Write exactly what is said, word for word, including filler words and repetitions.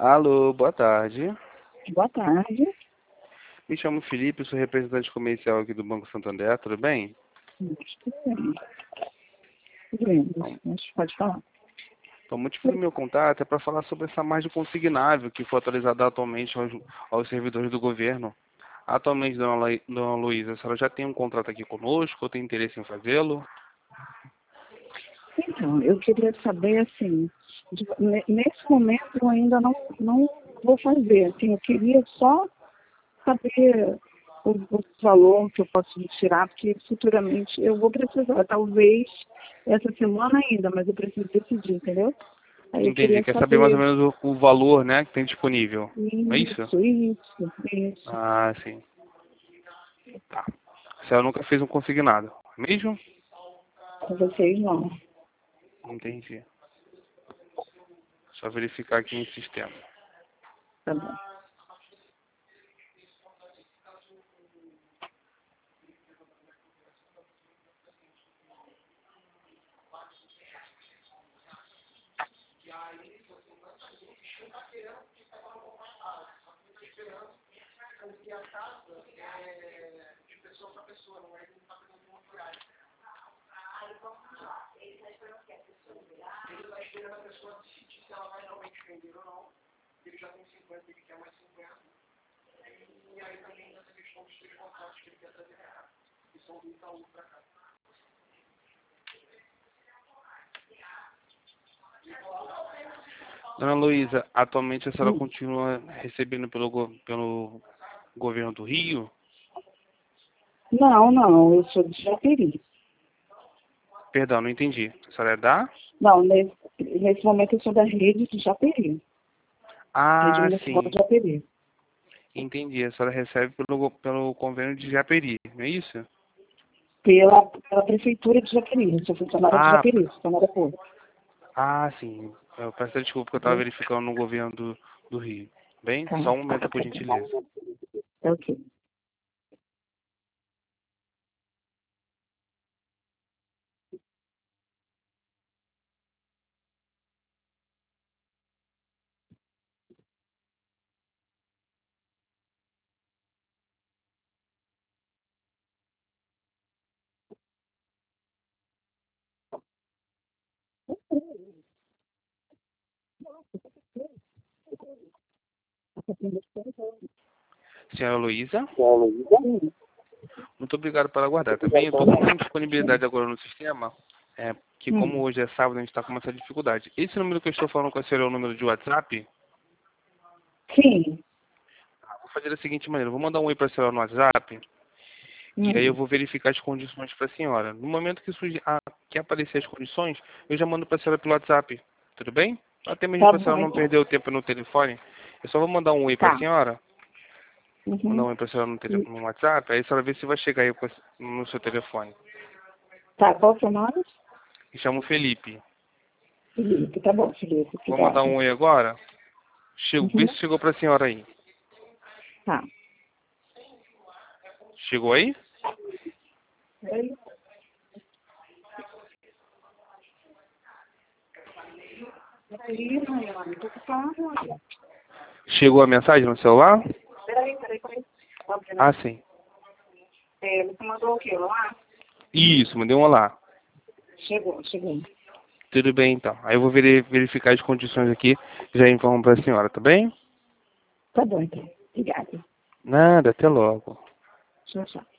Alô, boa tarde. Boa tarde. Me chamo Felipe, sou representante comercial aqui do Banco Santander, tudo bem? Tudo bem, mas pode falar. Então, o motivo do meu contato é para falar sobre essa margem consignável que foi atualizada atualmente aos, aos servidores do governo. Atualmente, dona, Lu- dona Luísa, a senhora já tem um contrato aqui conosco ou tem interesse em fazê-lo? Então, eu queria saber, assim, de- ne- nesse momento eu ainda não, não vou fazer, assim, eu queria só saber o, o valor que eu posso tirar, porque futuramente eu vou precisar, talvez essa semana ainda, mas eu preciso decidir, entendeu? Aí eu Entendi. queria Quer saber mais ou saber menos o, o valor, né, que tem disponível. Não é isso? isso, isso, isso, Ah, sim. Tá. A senhora nunca fez um consignado, é mesmo? com vocês não, Entendi. Só verificar aqui em sistema. tá bom. Dona Luísa, atualmente a senhora Hum. continua recebendo pelo, go- pelo governo do Rio? Não, não, eu sou de Japeri. Perdão, não entendi. A senhora é da? Não, nesse, nesse momento eu sou da rede de Japeri, rede Ah, municipal de sim. Japeri. Entendi. A senhora recebe pelo, go- pelo convênio de Japeri, não é isso? Pela, pela prefeitura de Japeri, eu sou funcionária de Ah, Japeri, funcionária pública. ah, sim. Eu peço desculpa que eu estava Entendeu? verificando no governo do, do Rio. Bem, Tá, só um tá, momento, por gentileza. é ok. Senhora Luísa, Hum, muito obrigado por aguardar, tá bem? Eu estou com uma disponibilidade agora no sistema, é, que como hum. hoje é sábado, a gente está com uma certa dificuldade. Esse número que eu estou falando com a senhora é o número de WhatsApp? Sim. Vou fazer da seguinte maneira, vou mandar um oi para a senhora no WhatsApp, e aí eu Hum. vou verificar as condições para a senhora. No momento que, surgir, ah, que aparecer as condições, eu já mando para a senhora pelo WhatsApp, tudo bem? Até mesmo Tá para a bom, senhora não então. perder o tempo no telefone, eu só vou mandar um oi para a Tá. senhora, mandar Uhum. um oi para a senhora no, tele, no WhatsApp, aí a senhora vê se vai chegar aí com a- no seu telefone. Tá, qual é o seu nome? Me chamo Felipe. Felipe, tá bom, Felipe, Vou mandar um obrigada. oi agora. Chego, vê Uhum. se chegou para a senhora aí. Tá. Chegou aí? Oi? Peraí, Mariana, tô te falando, olha. Chegou a mensagem no celular? Peraí, peraí, peraí. Óbvio, né? Ah, sim. É, você mandou o quê? Lá? Isso, mandei um olá. Chegou, chegou. Tudo bem, então. Aí eu vou veri- verificar as condições aqui e já informo para a senhora, tá bem? Tá bom, então. Obrigada. Nada, até logo. Tchau, tchau.